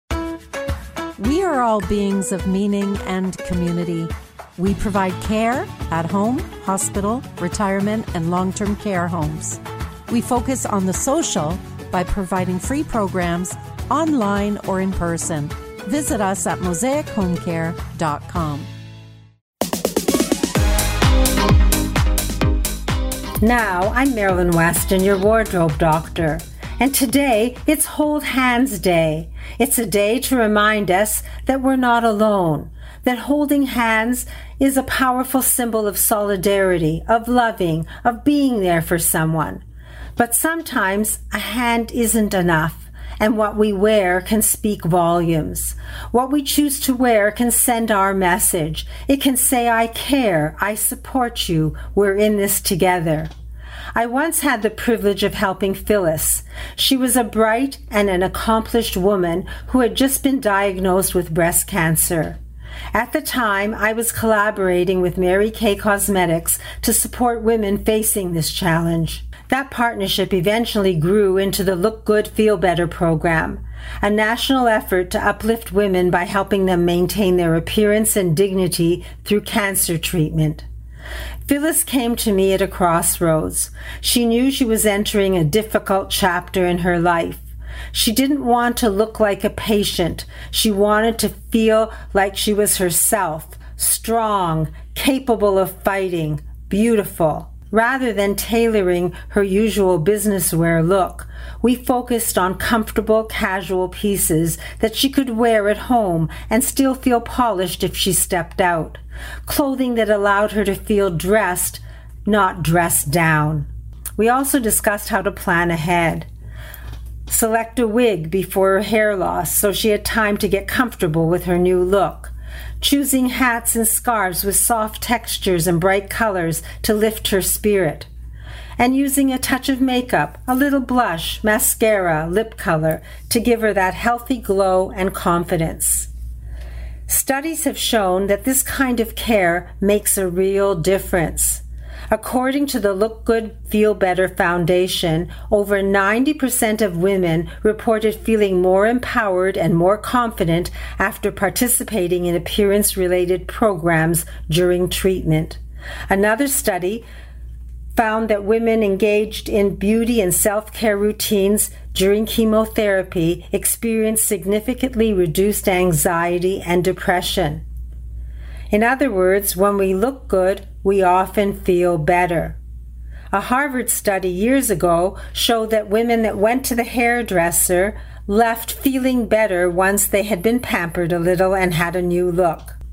We are all beings of meaning and community. We provide care at home, hospital, retirement, and long-term care homes. We focus on the social by providing free programs online or in person. Visit us at mosaic home care dot com.
Now, I'm Marilyn Weston, your wardrobe doctor. And today, it's Hold Hands Day. It's a day to remind us that we're not alone, that holding hands is a powerful symbol of solidarity, of loving, of being there for someone. But sometimes a hand isn't enough, and what we wear can speak volumes. What we choose to wear can send our message. It can say, I care, I support you, we're in this together. I once had the privilege of helping Phyllis. She was a bright and an accomplished woman who had just been diagnosed with breast cancer. At the time, I was collaborating with Mary Kay Cosmetics to support women facing this challenge. That partnership eventually grew into the Look Good, Feel Better program, a national effort to uplift women by helping them maintain their appearance and dignity through cancer treatment. Phyllis came to me at a crossroads. She knew she was entering a difficult chapter in her life. She didn't want to look like a patient. She wanted to feel like she was herself, strong, capable of fighting, beautiful. Rather than tailoring her usual business wear look, we focused on comfortable, casual pieces that she could wear at home and still feel polished if she stepped out. Clothing that allowed her to feel dressed, not dressed down. We also discussed how to plan ahead. Select a wig before her hair loss so she had time to get comfortable with her new look. Choosing hats and scarves with soft textures and bright colors to lift her spirit. And using a touch of makeup, a little blush, mascara, lip color to give her that healthy glow and confidence. Studies have shown that this kind of care makes a real difference. According to the Look Good, Feel Better Foundation, over ninety percent of women reported feeling more empowered and more confident after participating in appearance-related programs during treatment. Another study found that women engaged in beauty and self-care routines during chemotherapy experienced significantly reduced anxiety and depression. In other words, when we look good, we often feel better. A Harvard study years ago showed that women that went to the hairdresser left feeling better once they had been pampered a little and had a new look.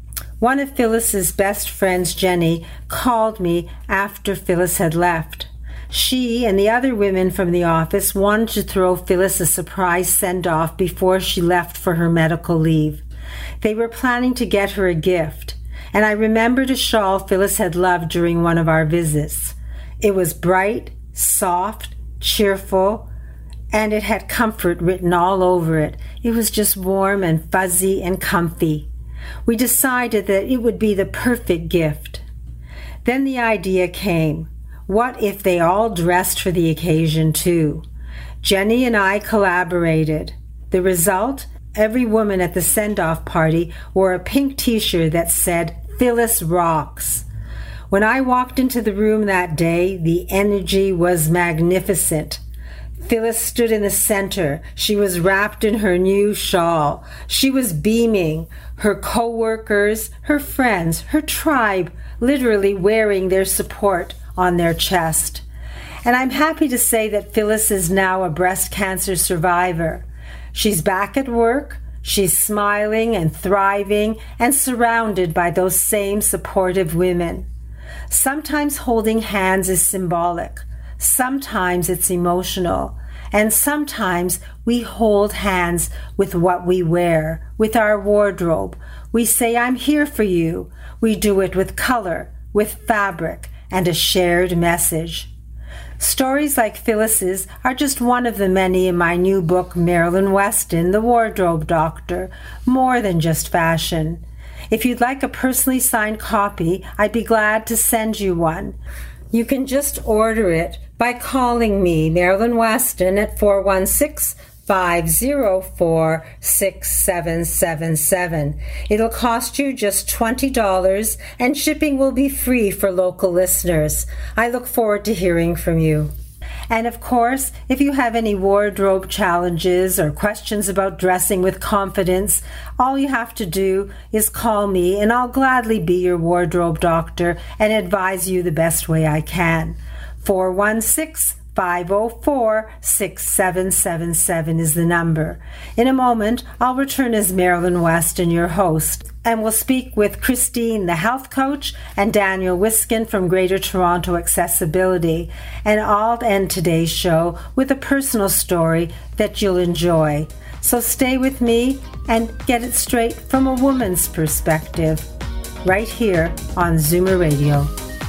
One of Phyllis's best friends, Jenny, called me after Phyllis had left. She and the other women from the office wanted to throw Phyllis a surprise send-off before she left for her medical leave. They were planning to get her a gift, and I remembered a shawl Phyllis had loved during one of our visits. It was bright, soft, cheerful, and it had comfort written all over it. It was just warm and fuzzy and comfy. We decided that it would be the perfect gift. Then the idea came. What if they all dressed for the occasion too? Jenny and I collaborated. The result? Every woman at the send-off party wore a pink t-shirt that said, "Phyllis Rocks." When I walked into the room that day, the energy was magnificent. Phyllis stood in the center. She was wrapped in her new shawl. She was beaming. Her co-workers, her friends, her tribe, literally wearing their support on their chest. And I'm happy to say that Phyllis is now a breast cancer survivor. She's back at work. She's smiling and thriving and surrounded by those same supportive women. Sometimes holding hands is symbolic. Sometimes it's emotional. And sometimes we hold hands with what we wear, with our wardrobe. We say, "I'm here for you." We do it with color, with fabric, and a shared message. Stories like Phyllis's are just one of the many in my new book, Marilyn Weston, The Wardrobe Doctor, More Than Just Fashion. If you'd like a personally signed copy, I'd be glad to send you one. You can just order it by calling me, Marilyn Weston, at four one six, five zero four, six seven seven seven. It'll cost you just twenty dollars, and shipping will be free for local listeners. I look forward to hearing from you. And of course, if you have any wardrobe challenges or questions about dressing with confidence, all you have to do is call me and I'll gladly be your wardrobe doctor and advise you the best way I can. four one six, five zero four, six seven seven seven is the number. In a moment, I'll return as Marilyn Weston, your host, and we'll speak with Christine, the health coach, and Daniel Wiskin from Greater Toronto Accessibility. And I'll end today's show with a personal story that you'll enjoy. So stay with me and get it straight from a woman's perspective, right here on Zoomer Radio.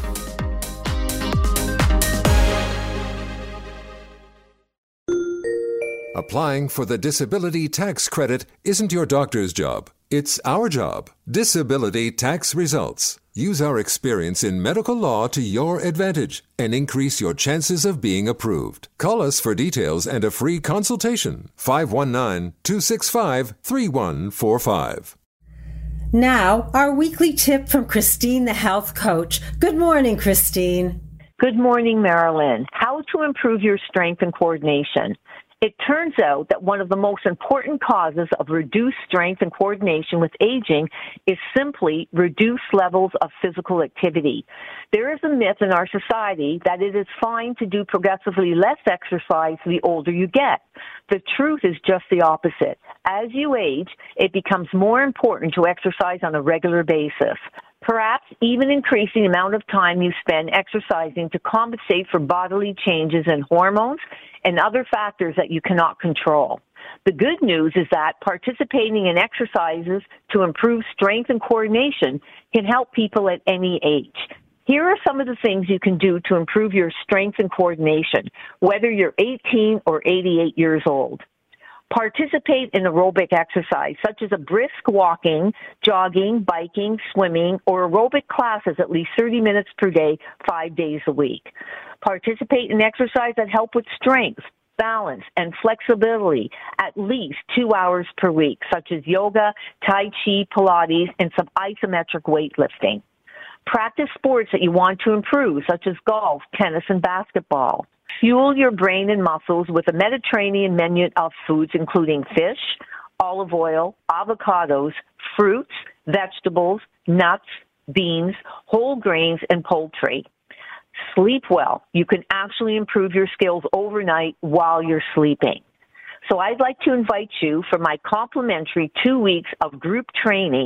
Applying for the disability tax credit isn't your doctor's job. It's our job. Disability tax results. Use our experience in medical law to your advantage and increase your chances of being approved. Call us for details and a free consultation. five one nine, two six five, three one four five.
Now, our weekly tip from Christine, the health coach. Good morning, Christine.
Good morning, Marilyn. How to improve your strength and coordination. It turns out that one of the most important causes of reduced strength and coordination with aging is simply reduced levels of physical activity. There is a myth in our society that it is fine to do progressively less exercise the older you get. The truth is just the opposite. As you age, it becomes more important to exercise on a regular basis. Perhaps even increasing the amount of time you spend exercising to compensate for bodily changes in hormones and other factors that you cannot control. The good news is that participating in exercises to improve strength and coordination can help people at any age. Here are some of the things you can do to improve your strength and coordination, whether you're eighteen or eighty-eight years old. Participate in aerobic exercise, such as a brisk walking, jogging, biking, swimming, or aerobic classes at least thirty minutes per day, five days a week. Participate in exercise that help with strength, balance, and flexibility at least two hours per week, such as yoga, Tai Chi, Pilates, and some isometric weightlifting. Practice sports that you want to improve, such as golf, tennis, and basketball. Fuel your brain and muscles with a Mediterranean menu of foods including fish, olive oil, avocados, fruits, vegetables, nuts, beans, whole grains, and poultry. Sleep well. You can actually improve your skills overnight while you're sleeping. So I'd like to invite you for my complimentary two weeks of group training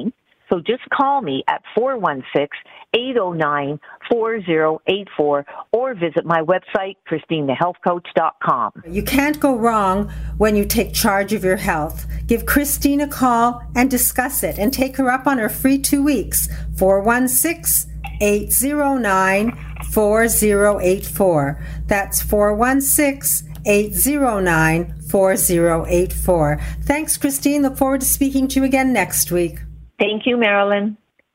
So just call me at four one six, eight zero nine, four zero eight four or visit my website, christine the health coach dot com.
You can't go wrong when you take charge of your health. Give Christine a call and discuss it and take her up on her free two weeks. four one six, eight zero nine, four zero eight four. That's four one six, eight zero nine, four zero eight four. Thanks, Christine. Look forward to speaking to you again next week.
Thank you, Marilyn.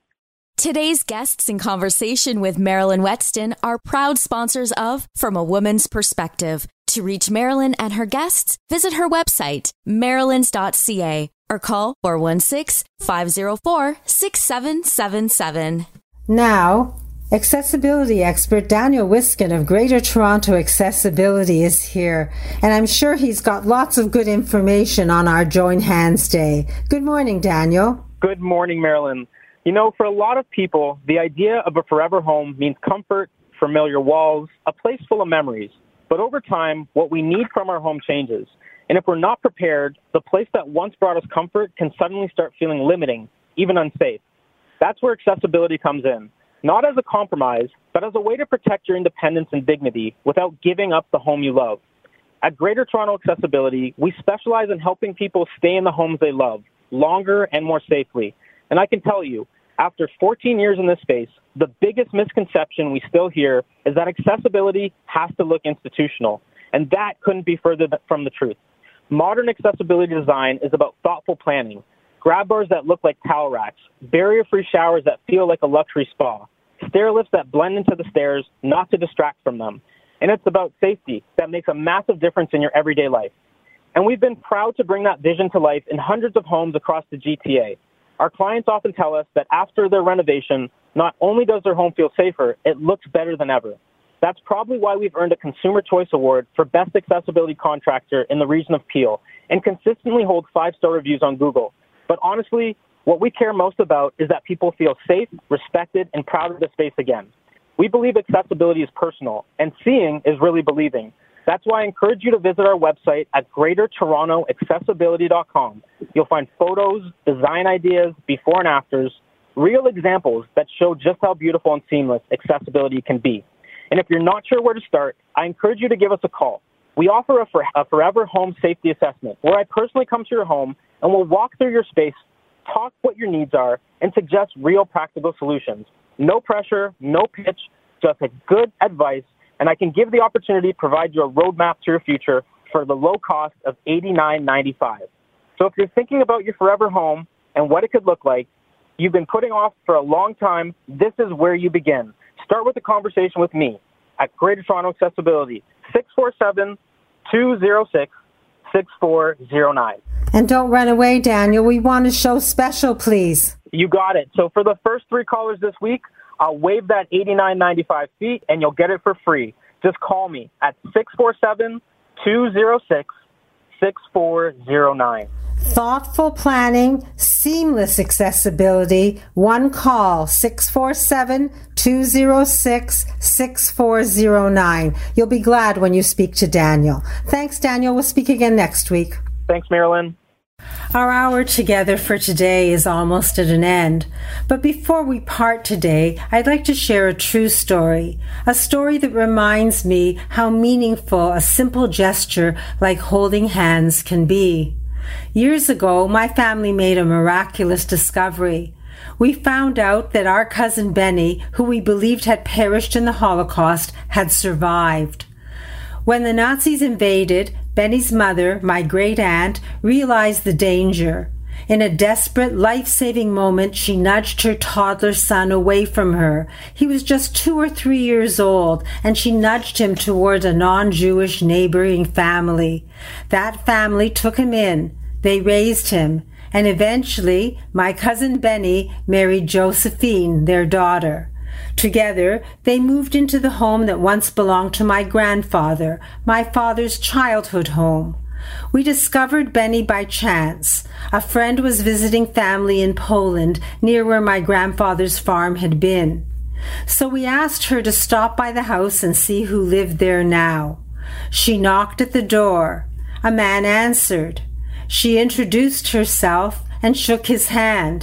Today's guests in conversation with Marilyn Wetston are proud sponsors of From a Woman's Perspective. To reach Marilyn and her guests, visit her website, marilyns dot c a, or call four one six, five zero four, six seven seven seven.
Now, accessibility expert Daniel Wiskin of Greater Toronto Accessibility is here, and I'm sure he's got lots of good information on our Join Hands Day. Good morning, Daniel.
Good morning, Marilyn. You know, for a lot of people, the idea of a forever home means comfort, familiar walls, a place full of memories. But over time, what we need from our home changes. And if we're not prepared, the place that once brought us comfort can suddenly start feeling limiting, even unsafe. That's where accessibility comes in. Not as a compromise, but as a way to protect your independence and dignity without giving up the home you love. At Greater Toronto Accessibility, we specialize in helping people stay in the homes they love, longer and more safely. And I can tell you, after fourteen years in this space, the biggest misconception we still hear is that accessibility has to look institutional. And that couldn't be further from the truth. Modern accessibility design is about thoughtful planning, grab bars that look like towel racks, barrier-free showers that feel like a luxury spa, stair lifts that blend into the stairs, not to distract from them. And it's about safety that makes a massive difference in your everyday life. And we've been proud to bring that vision to life in hundreds of homes across the G T A. Our clients often tell us that after their renovation, not only does their home feel safer, it looks better than ever. That's probably why we've earned a Consumer Choice Award for Best Accessibility Contractor in the region of Peel and consistently hold five-star reviews on Google. But honestly, what we care most about is that people feel safe, respected, and proud of the space again. We believe accessibility is personal, and seeing is really believing. That's why I encourage you to visit our website at greater toronto accessibility dot com. You'll find photos, design ideas, before and afters, real examples that show just how beautiful and seamless accessibility can be. And if you're not sure where to start, I encourage you to give us a call. We offer a, for, a Forever Home Safety Assessment, where I personally come to your home and we'll walk through your space, talk what your needs are, and suggest real practical solutions. No pressure, no pitch, just a good advice, and I can give the opportunity to provide you a roadmap to your future for the low cost of eighty-nine ninety-five. So if you're thinking about your forever home and what it could look like, you've been putting off for a long time, this is where you begin. Start with a conversation with me at Greater Toronto Accessibility, six four seven, two zero six, six four zero nine.
And don't run away, Daniel. We want to show special, please.
You got it. So for the first three callers this week, I'll waive that eighty-nine ninety-five fee, and you'll get it for free. Just call me at six four seven, two zero six, six four zero nine.
Thoughtful planning, seamless accessibility. One call, six four seven, two zero six, six four zero nine. You'll be glad when you speak to Daniel. Thanks, Daniel. We'll speak again next week.
Thanks, Marilyn.
Our hour together for today is almost at an end. But before we part today, I'd like to share a true story. A story that reminds me how meaningful a simple gesture like holding hands can be. Years ago, my family made a miraculous discovery. We found out that our cousin Benny, who we believed had perished in the Holocaust, had survived. When the Nazis invaded, Benny's mother, my great-aunt, realized the danger. In a desperate, life-saving moment, she nudged her toddler son away from her. He was just two or three years old, and she nudged him toward a non-Jewish neighboring family. That family took him in. They raised him, and eventually, my cousin Benny married Josephine, their daughter. Together, they moved into the home that once belonged to my grandfather, my father's childhood home. We discovered Benny by chance. A friend was visiting family in Poland, near where my grandfather's farm had been. So we asked her to stop by the house and see who lived there now. She knocked at the door. A man answered. She introduced herself and shook his hand.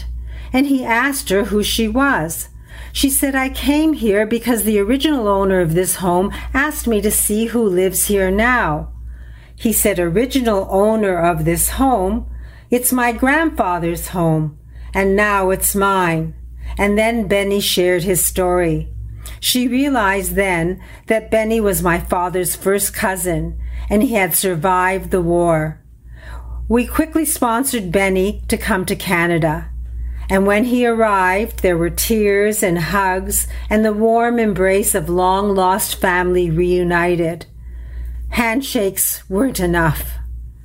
and he asked her who she was. She said, "I came here because the original owner of this home asked me to see who lives here now." He said, "Original owner of this home? It's my grandfather's home, and now it's mine." And then Benny shared his story. She realized then that Benny was my father's first cousin, and he had survived the war. We quickly sponsored Benny to come to Canada. And when he arrived, there were tears and hugs and the warm embrace of long-lost family reunited. Handshakes weren't enough.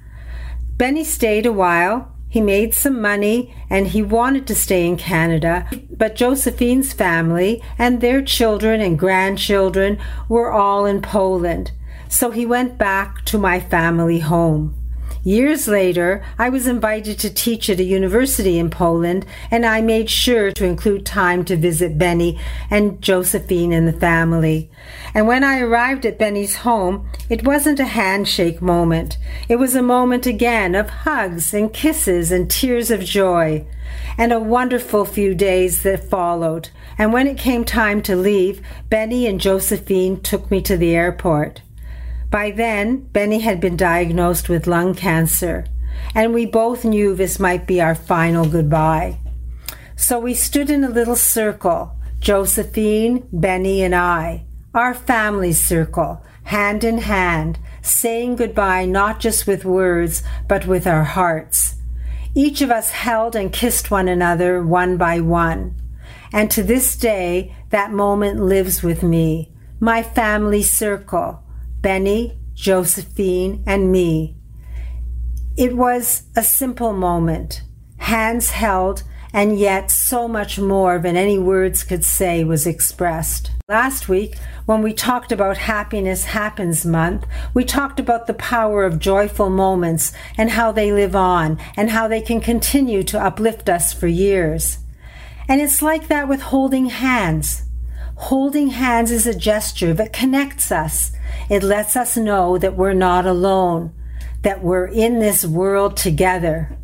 Benny stayed a while. He made some money and he wanted to stay in Canada, but Josephine's family and their children and grandchildren were all in Poland, so he went back to my family home. Years later, I was invited to teach at a university in Poland, and I made sure to include time to visit Benny and Josephine and the family. And when I arrived at Benny's home, it wasn't a handshake moment. It was a moment again of hugs and kisses and tears of joy, and a wonderful few days that followed. And when it came time to leave, Benny and Josephine took me to the airport. By then, Benny had been diagnosed with lung cancer, and we both knew this might be our final goodbye. So we stood in a little circle, Josephine, Benny, and I, our family circle, hand in hand, saying goodbye not just with words, but with our hearts. Each of us held and kissed one another one by one. And to this day, that moment lives with me, my family circle, Benny, Josephine, and me. It was a simple moment, hands held, and yet so much more than any words could say was expressed. Last week, when we talked about Happiness Happens Month, we talked about the power of joyful moments and how they live on and how they can continue to uplift us for years. And it's like that with holding hands. Holding hands is a gesture that connects us. It lets us know that we're not alone, that we're in this world together.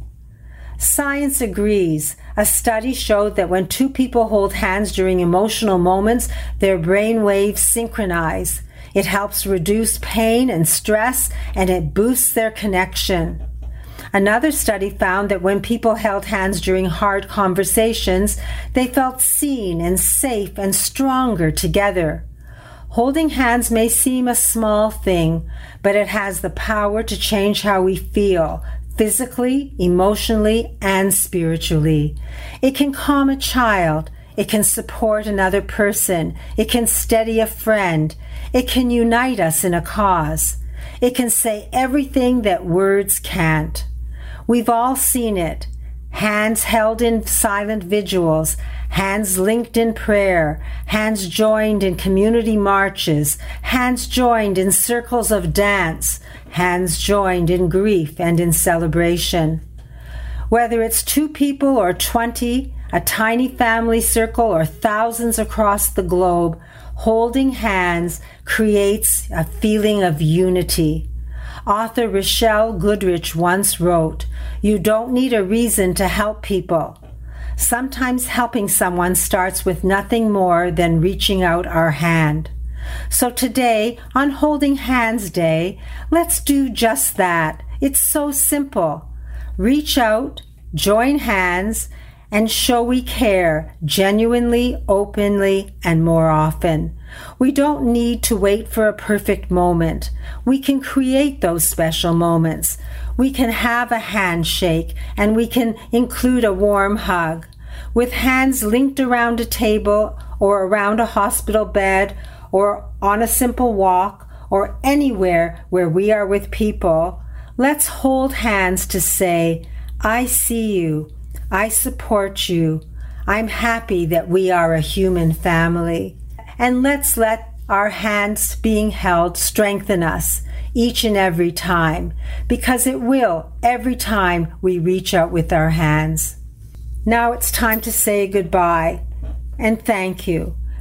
Science agrees. A study showed that when two people hold hands during emotional moments, their brain waves synchronize. It helps reduce pain and stress, and it boosts their connection. Another study found that when people held hands during hard conversations, they felt seen and safe and stronger together. Holding hands may seem a small thing, but it has the power to change how we feel, physically, emotionally, and spiritually. It can calm a child. It can support another person. It can steady a friend. It can unite us in a cause. It can say everything that words can't. We've all seen it. Hands held in silent vigils, hands linked in prayer, hands joined in community marches, hands joined in circles of dance, hands joined in grief and in celebration. Whether it's two people or twenty, a tiny family circle or thousands across the globe, holding hands creates a feeling of unity. Author Rochelle Goodrich once wrote, "You don't need a reason to help people. Sometimes helping someone starts with nothing more than reaching out our hand." So today, on Holding Hands Day, let's do just that. It's so simple. Reach out, join hands, and show we care genuinely, openly, and more often. We don't need to wait for a perfect moment. We can create those special moments. We can have a handshake, and we can include a warm hug. With hands linked around a table or around a hospital bed or on a simple walk or anywhere where we are with people, let's hold hands to say, "I see you. I support you. I'm happy that we are a human family." And let's let our hands being held strengthen us each and every time, because it will every time we reach out with our hands. Now it's time to say goodbye and thank you.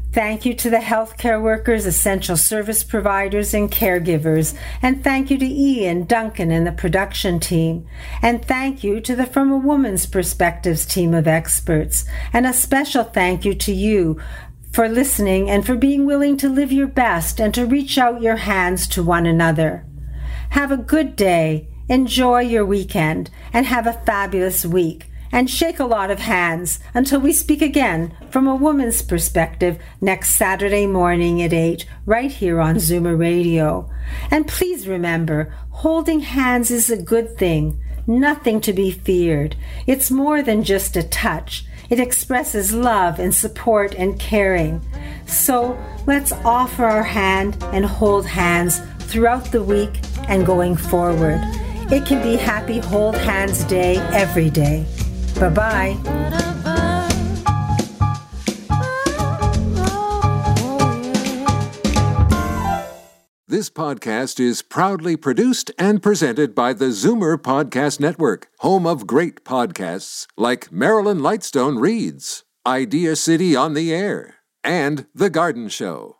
Thank you to the healthcare workers, essential service providers, and caregivers. And thank you to Ian, Duncan, and the production team. And thank you to the From a Woman's Perspectives team of experts. And a special thank you to you for listening and for being willing to live your best and to reach out your hands to one another. Have a good day, enjoy your weekend, and have a fabulous week. And shake a lot of hands until we speak again from a woman's perspective next Saturday morning at eight, right here on Zoomer Radio. And please remember, holding hands is a good thing, nothing to be feared. It's more than just a touch. It expresses love and support and caring. So let's offer our hand and hold hands throughout the week and going forward. It can be Happy Hold Hands Day every day. Bye-bye.
This podcast is proudly produced and presented by the Zoomer Podcast Network, home of great podcasts like Marilyn Lightstone Reads, Idea City on the Air, and The Garden Show.